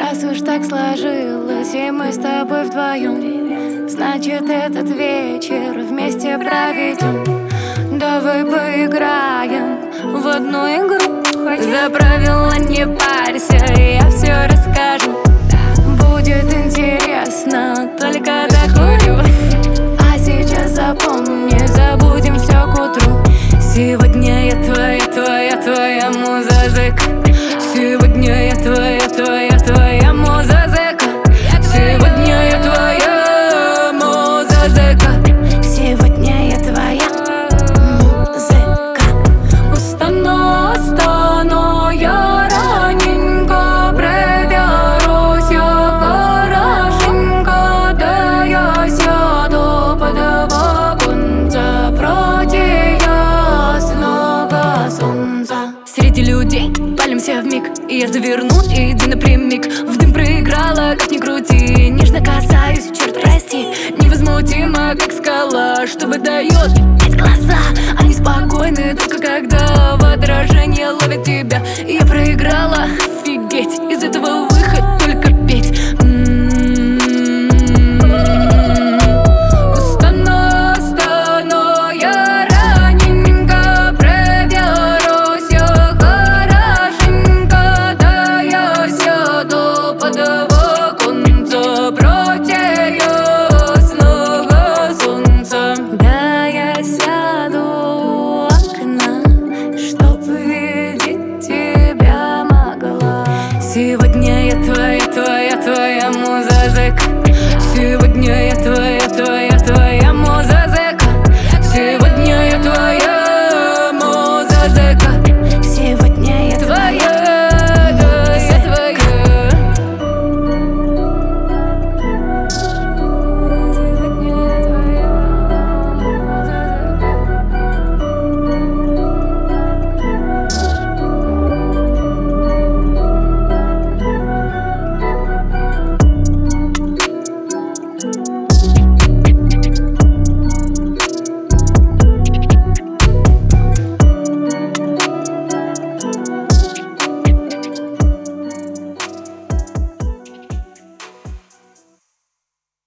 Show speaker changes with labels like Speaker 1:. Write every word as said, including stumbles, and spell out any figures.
Speaker 1: Раз уж так сложилось, и мы с тобой вдвоем, значит, этот вечер вместе проведем. Давай поиграем в одну игру. За правила не парься, я все расскажу. Будет интересно, только докурю. А сейчас запомни, забудем все к утру. Сегодня я твоя, твоя, твоя муза зэка. Сегодня я твоя, твоя, твоя муза зэка. Сегодня я твоя муза зэка. Сегодня я твоя музыка. Устану, устану, я раненько проберусь, я хорошенько, да я сяду под оконце против ясного солнца. Среди людей палимся вмиг, и я заверну, иди напрямик. В дым проиграла, как ни крути, нежно касаюсь, черт прости. Невозмутимо, как скала, что выдает пять глаза. Они спокойны, только когда в отражении ловят тебя. Я проиграла, офигеть, из этого выход только петь. Устану, устану, я раненько проберусь, я хорошенько, да я сяду под оконце против ясного солнца. Да я сяду у окна, чтоб видеть тебя могла. Сегодня я твоя, твоя, твоя муза зэка. Сегодня я твоя, твоя